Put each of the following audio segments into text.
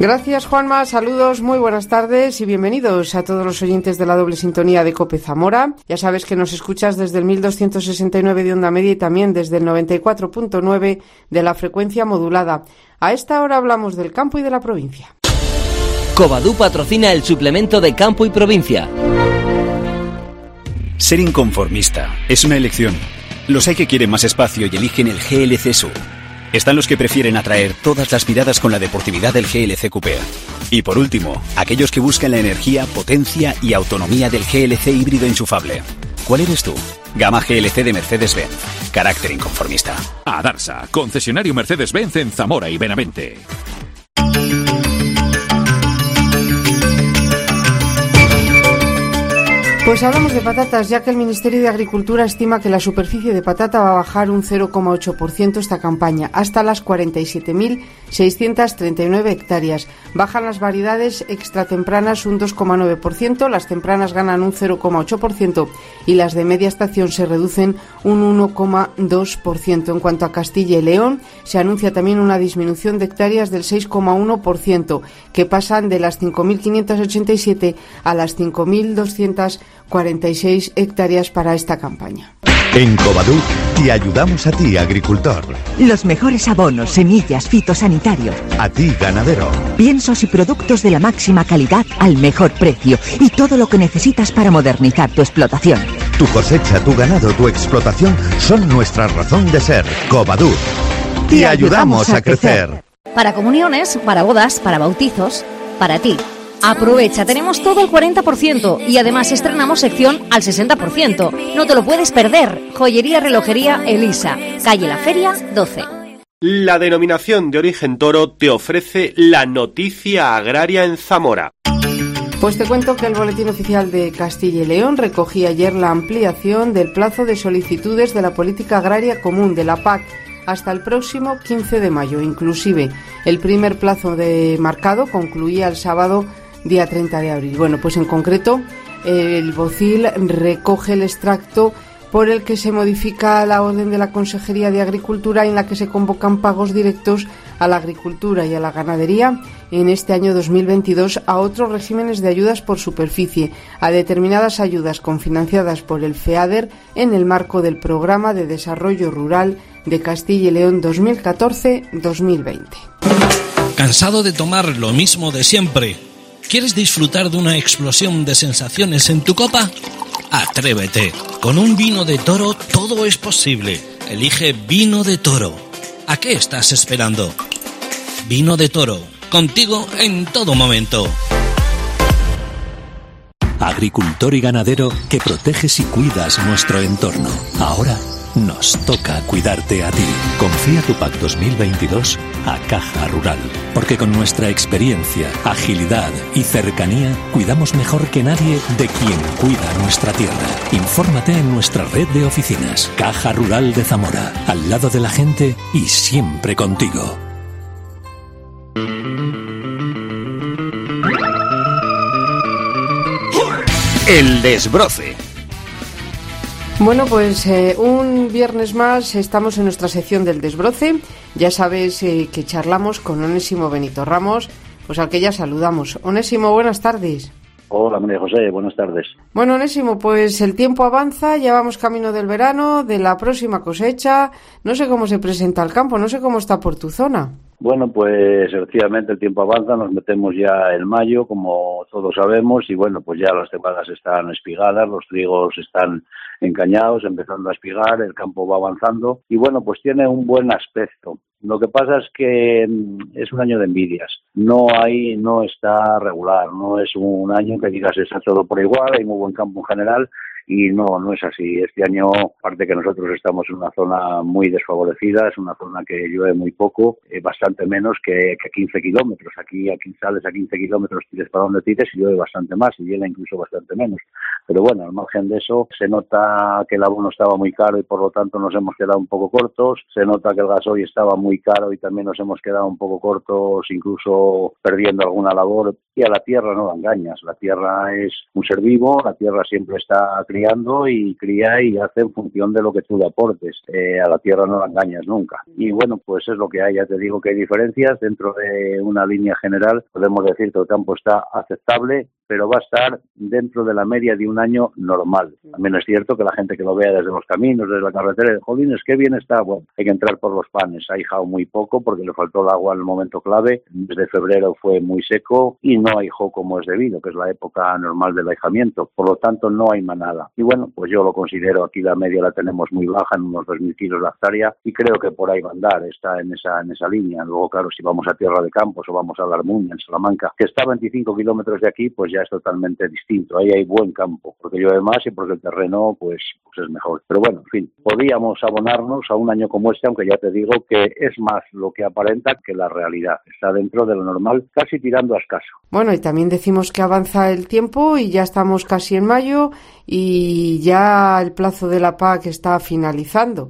Gracias, Juanma. Saludos, muy buenas tardes y bienvenidos a todos los oyentes de la doble sintonía de COPE Zamora. Ya sabes que nos escuchas desde el 1269 de onda media y también desde el 94.9 de la frecuencia modulada. A esta hora hablamos del campo y de la provincia. Covadú patrocina el suplemento de Campo y Provincia. Ser inconformista es una elección. Los hay que quieren más espacio y eligen el GLC Sub. Están los que prefieren atraer todas las miradas con la deportividad del GLC Coupé. Y por último, aquellos que buscan la energía, potencia y autonomía del GLC híbrido enchufable. ¿Cuál eres tú? Gama GLC de Mercedes-Benz. Carácter inconformista. Adarsa, concesionario Mercedes-Benz en Zamora y Benavente. Pues hablamos de patatas, ya que el Ministerio de Agricultura estima que la superficie de patata va a bajar un 0,8% esta campaña, hasta las 47.639 hectáreas. Bajan las variedades extratempranas un 2,9%, las tempranas ganan un 0,8% y las de media estación se reducen un 1,2%. En cuanto a Castilla y León, se anuncia también una disminución de hectáreas del 6,1%, que pasan de las 5.587 a las 5.246 hectáreas para esta campaña. En Covadú te ayudamos a ti, agricultor. Los mejores abonos, semillas, fitosanitarios. A ti, ganadero. Piensos y productos de la máxima calidad al mejor precio y todo lo que necesitas para modernizar tu explotación. Tu cosecha, tu ganado, tu explotación son nuestra razón de ser. Covadú. Te ayudamos a crecer. Para comuniones, para bodas, para bautizos, para ti. Aprovecha, tenemos todo al 40% y además estrenamos sección al 60%. No te lo puedes perder. Joyería Relojería Elisa, calle La Feria 12. La denominación de origen toro te ofrece la noticia agraria en Zamora. Pues te cuento que el Boletín Oficial de Castilla y León recogía ayer la ampliación del plazo de solicitudes de la Política Agraria Común de la PAC hasta el próximo 15 de mayo. Inclusive, el primer plazo marcado concluía el sábado día 30 de abril. Bueno, pues en concreto, el BOCIL recoge el extracto por el que se modifica la orden de la Consejería de Agricultura en la que se convocan pagos directos a la agricultura y a la ganadería en este año 2022 a otros regímenes de ayudas por superficie, a determinadas ayudas confinanciadas por el FEADER en el marco del Programa de Desarrollo Rural de Castilla y León 2014-2020. ¿Cansado de tomar lo mismo de siempre? ¿Quieres disfrutar de una explosión de sensaciones en tu copa? Atrévete. Con un vino de toro todo es posible. Elige Vino de Toro. ¿A qué estás esperando? Vino de Toro. Contigo en todo momento. Agricultor y ganadero que proteges y cuidas nuestro entorno. Ahora nos toca cuidarte a ti. Confía tu PAC 2022 a Caja Rural, porque con nuestra experiencia, agilidad y cercanía cuidamos mejor que nadie de quien cuida nuestra tierra. Infórmate en nuestra red de oficinas. Caja Rural de Zamora, al lado de la gente y siempre contigo. El desbroce. Bueno, pues un viernes más estamos en nuestra sección del desbroce. Ya sabes que charlamos con Onésimo Benito Ramos, pues al que ya saludamos. Onésimo, buenas tardes. Hola, María José, buenas tardes. Bueno, Onésimo, pues el tiempo avanza, ya vamos camino del verano, de la próxima cosecha. No sé cómo se presenta el campo, no sé cómo está por tu zona. Bueno, pues efectivamente el tiempo avanza, nos metemos ya en mayo, como todos sabemos, y bueno, pues ya las cebadas están espigadas, los trigos están encañados, empezando a espigar, el campo va avanzando, y bueno, pues tiene un buen aspecto. Lo que pasa es que es un año de envidias, no está regular, no es un año que digas está todo por igual, hay muy buen campo en general, y no es así. Este año, aparte que nosotros estamos en una zona muy desfavorecida, es una zona que llueve muy poco, bastante menos que 15 kilómetros. Aquí sales a 15 kilómetros, tires para donde tires y llueve bastante más, y hiela incluso bastante menos. Pero bueno, al margen de eso, se nota que el abono estaba muy caro y por lo tanto nos hemos quedado un poco cortos, se nota que el gasoil estaba muy caro y también nos hemos quedado un poco cortos, incluso perdiendo alguna labor. Y a la tierra no la engañas, la tierra es un ser vivo, la tierra siempre está criando y cría y hace en función de lo que tú le aportes. A la tierra no la engañas nunca. Y bueno, pues es lo que hay. Ya te digo que hay diferencias. Dentro de una línea general podemos decir que el campo está aceptable, pero va a estar dentro de la media de un año normal. También es cierto que la gente que lo vea desde los caminos, desde la carretera, jolines, qué bien está. Bueno, hay que entrar por los panes. Ha hijado muy poco porque le faltó el agua en el momento clave. Desde febrero fue muy seco y no ahijó como es debido, que es la época normal del ahijamiento. Por lo tanto, no hay manada. Y bueno, pues yo lo considero, aquí la media la tenemos muy baja, en unos 2.000 kilos la hectárea, y creo que por ahí va a andar, está en esa línea. Luego, claro, si vamos a Tierra de Campos o vamos a la Armuña, en Salamanca, que está a 25 kilómetros de aquí, pues ya es totalmente distinto. Ahí hay buen campo, porque llueve más y porque el terreno pues es mejor. Pero bueno, en fin, podríamos abonarnos a un año como este, aunque ya te digo que es más lo que aparenta que la realidad. Está dentro de lo normal, casi tirando a escaso. Bueno, y también decimos que avanza el tiempo y ya estamos casi en mayo y ya el plazo de la PAC está finalizando.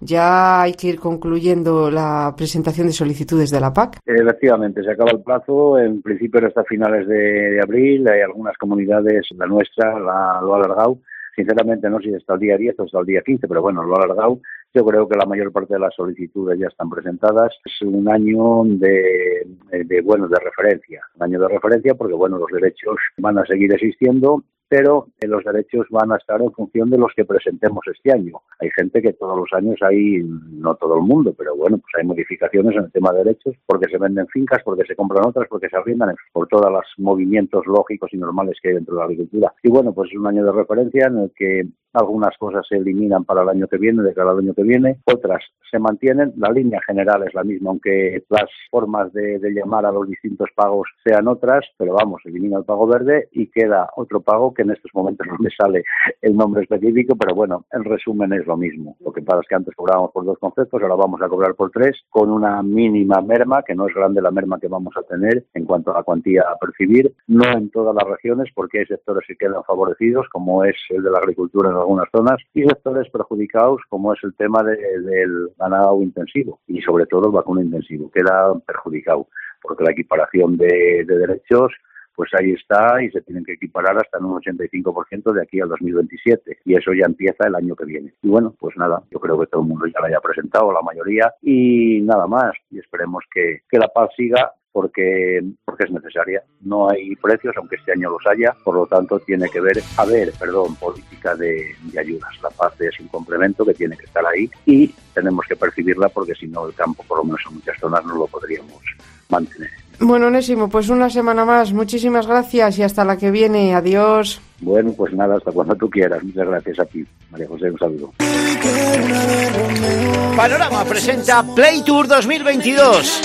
Ya hay que ir concluyendo la presentación de solicitudes de la PAC. Efectivamente, se acaba el plazo. En principio era hasta finales de abril. Hay algunas comunidades, la nuestra lo ha alargado. Sinceramente no sé si hasta el día 10 o hasta el día 15, pero bueno, lo ha alargado. Yo creo que la mayor parte de las solicitudes ya están presentadas. Es un año de referencia. Un año de referencia porque, bueno, los derechos van a seguir existiendo, pero los derechos van a estar en función de los que presentemos este año. Hay gente que todos los años hay, no todo el mundo, pero bueno, pues hay modificaciones en el tema de derechos porque se venden fincas, porque se compran otras, porque se arriendan, por todos los movimientos lógicos y normales que hay dentro de la agricultura. Y bueno, pues es un año de referencia en el que algunas cosas se eliminan para el año que viene, de cara al año que viene, otras se mantienen. La línea general es la misma, aunque las formas de llamar a los distintos pagos sean otras, pero vamos, elimina el pago verde y queda otro pago que en estos momentos no me sale el nombre específico, pero bueno, en resumen es lo mismo. Lo que pasa es que antes cobrábamos por 2 conceptos, ahora vamos a cobrar por 3, con una mínima merma, que no es grande la merma que vamos a tener en cuanto a la cuantía a percibir, no en todas las regiones, porque hay sectores que quedan favorecidos, como es el de la agricultura en algunas zonas, y sectores perjudicados, como es el tema del ganado intensivo, y sobre todo el vacuno intensivo, queda perjudicado, porque la equiparación de derechos pues ahí está y se tienen que equiparar hasta en un 85% de aquí al 2027 y eso ya empieza el año que viene. Y bueno, pues nada, yo creo que todo el mundo ya lo haya presentado, la mayoría, y nada más, y esperemos que la PAC siga porque es necesaria. No hay precios, aunque este año los haya, por lo tanto tiene que haber política de ayudas. La PAC es un complemento que tiene que estar ahí y tenemos que percibirla porque si no el campo, por lo menos en muchas zonas, no lo podríamos mantener. Bueno, Onésimo, pues una semana más. Muchísimas gracias y hasta la que viene. Adiós. Bueno, pues nada, hasta cuando tú quieras. Muchas gracias a ti, María José, un saludo. Panorama presenta Play Tour 2022.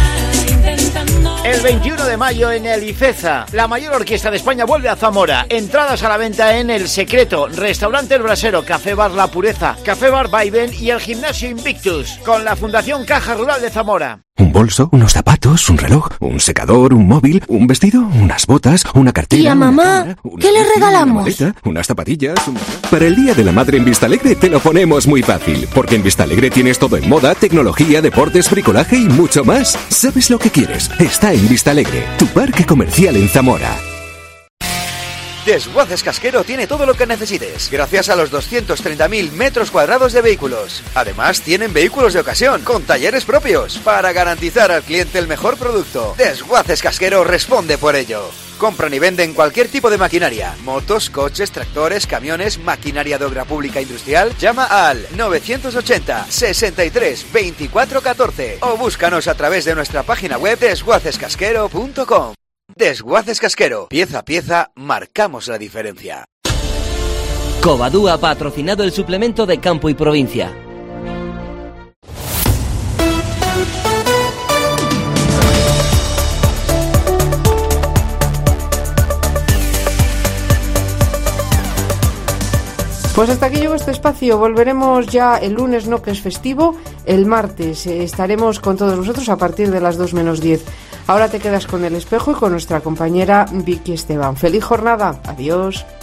El 21 de mayo en el IFEZA, la mayor orquesta de España vuelve a Zamora. Entradas a la venta en El Secreto, Restaurante El Brasero, Café Bar La Pureza, Café Bar Vaivén y el Gimnasio Invictus, con la Fundación Caja Rural de Zamora. Un bolso, unos zapatos, un reloj, un secador, un móvil, un vestido, unas botas, una cartera. ¿Y a mamá? ¿Qué le regalamos? Una maleta, unas zapatillas. Para el Día de la Madre en Vistalegre te lo ponemos muy fácil, porque en Vistalegre tienes todo en moda, tecnología, deportes, bricolaje y mucho más. ¿Sabes lo que quieres? Está en Vistalegre, tu parque comercial en Zamora. Desguaces Casquero tiene todo lo que necesites, gracias a los 230.000 metros cuadrados de vehículos. Además, tienen vehículos de ocasión, con talleres propios, para garantizar al cliente el mejor producto. Desguaces Casquero responde por ello. Compran y venden cualquier tipo de maquinaria, motos, coches, tractores, camiones, maquinaria de obra pública industrial. Llama al 980 63 24 14 o búscanos a través de nuestra página web desguacescasquero.com. Desguaces Casquero, pieza a pieza, marcamos la diferencia. Covadú ha patrocinado el suplemento de Campo y Provincia. Pues hasta aquí llegó este espacio. Volveremos ya el lunes, no que es festivo, el martes. Estaremos con todos vosotros a partir de las 2 menos 10. Ahora te quedas con El Espejo y con nuestra compañera Vicky Esteban. ¡Feliz jornada! Adiós.